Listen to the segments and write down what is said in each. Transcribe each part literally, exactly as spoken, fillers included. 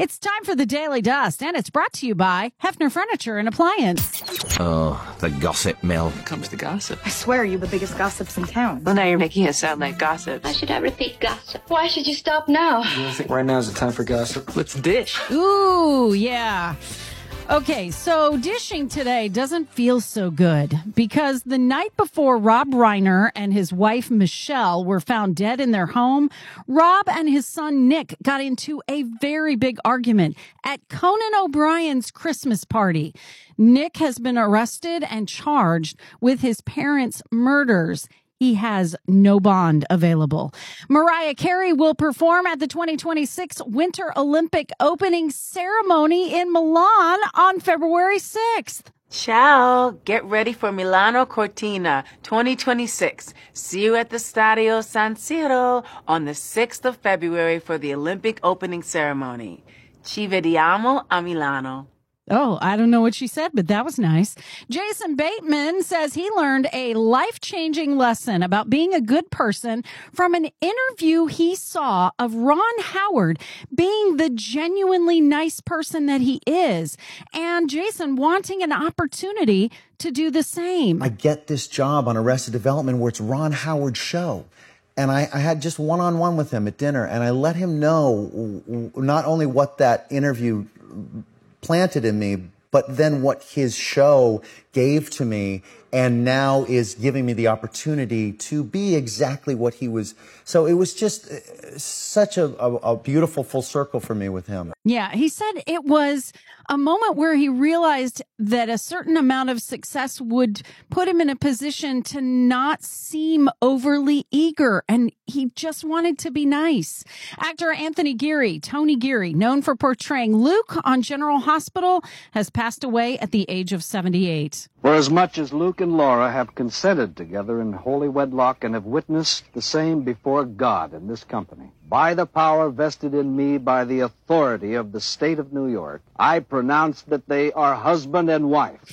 It's time for the Daily Dust, and it's brought to you by Hefner Furniture and Appliance. Oh, the gossip mill. Here comes the gossip. I swear you're the biggest gossips in town. Well, now you're making it sound like gossip. Why should I repeat gossip? Why should you stop now? I think right now is the time for gossip. Let's dish. Ooh, yeah. Okay, so dishing today doesn't feel so good because the night before Rob Reiner and his wife Michelle were found dead in their home, Rob and his son Nick got into a very big argument at Conan O'Brien's Christmas party. Nick has been arrested and charged with his parents' murders. He has no bond available. Mariah Carey will perform at the twenty twenty-six Winter Olympic opening ceremony in Milan on February sixth. Ciao. Get ready for Milano Cortina twenty twenty-six. See you at the Stadio San Siro on the sixth of February for the Olympic opening ceremony. Ci vediamo a Milano. Oh, I don't know what she said, but that was nice. Jason Bateman says he learned a life-changing lesson about being a good person from an interview he saw of Ron Howard being the genuinely nice person that he is, and Jason wanting an opportunity to do the same. I get this job on Arrested Development where it's Ron Howard's show. And I, I had just one-on-one with him at dinner, and I let him know not only what that interview planted in me, but then what his show gave to me, and now is giving me the opportunity to be exactly what he was. So it was just such a, a, a beautiful full circle for me with him. Yeah, he said it was a moment where he realized that a certain amount of success would put him in a position to not seem overly eager, and he just wanted to be nice. Actor Anthony Geary, Tony Geary, known for portraying Luke on General Hospital, has passed away at the age of seventy-eight. For as much as Luke and Laura have consented together in holy wedlock and have witnessed the same before God in this company, by the power vested in me by the authority of the state of New York, I pronounce that they are husband and wife.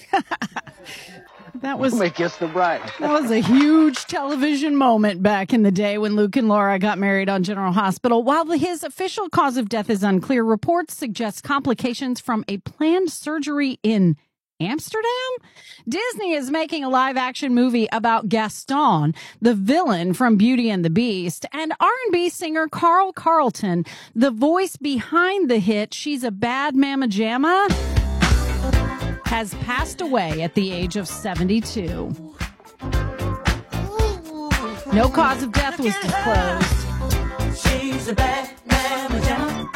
That was Make us the bride. That was a huge television moment back in the day when Luke and Laura got married on General Hospital. While his official cause of death is unclear, reports suggest complications from a planned surgery in Amsterdam? Disney is making a live-action movie about Gaston, the villain from Beauty and the Beast, and R and B singer Carl Carlton, the voice behind the hit She's a Bad Mama Jamma, has passed away at the age of seventy-two. No cause of death was disclosed. She's a bad mama jamma.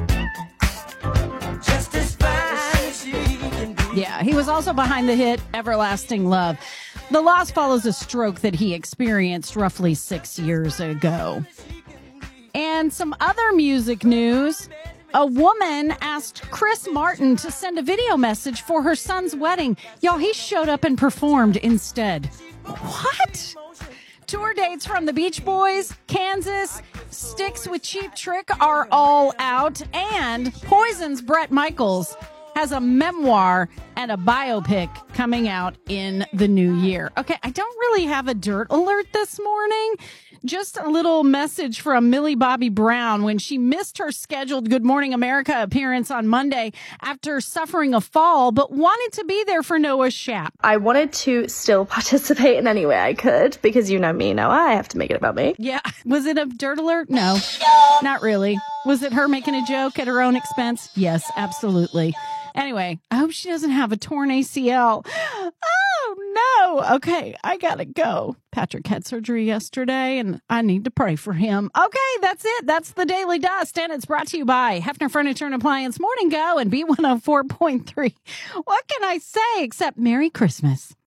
Just as fine as she can be. Yeah, he was also behind the hit Everlasting Love. The loss follows a stroke that he experienced roughly six years ago. And some other music news. A woman asked Chris Martin to send a video message for her son's wedding. Y'all, he showed up and performed instead. What? Tour dates from the Beach Boys, Kansas, Styx with Cheap Trick are all out, and Poison's Bret Michaels has a memoir and a biopic coming out in the new year. Okay, I don't really have a dirt alert this morning. Just a little message from Millie Bobby Brown when she missed her scheduled Good Morning America appearance on Monday after suffering a fall, but wanted to be there for Noah Schap. I wanted to still participate in any way I could because you know me, Noah. I have to make it about me. Yeah. Was it a dirt alert? No, not really. Was it her making a joke at her own expense? Yes, absolutely. Anyway, I hope she doesn't have a torn A C L. Oh, no. Okay, I gotta go. Patrick had surgery yesterday, and I need to pray for him. Okay, that's it. That's the Daily Dust, and it's brought to you by Hefner Furniture and Appliance Morning Go and B one oh four point three. What can I say except Merry Christmas?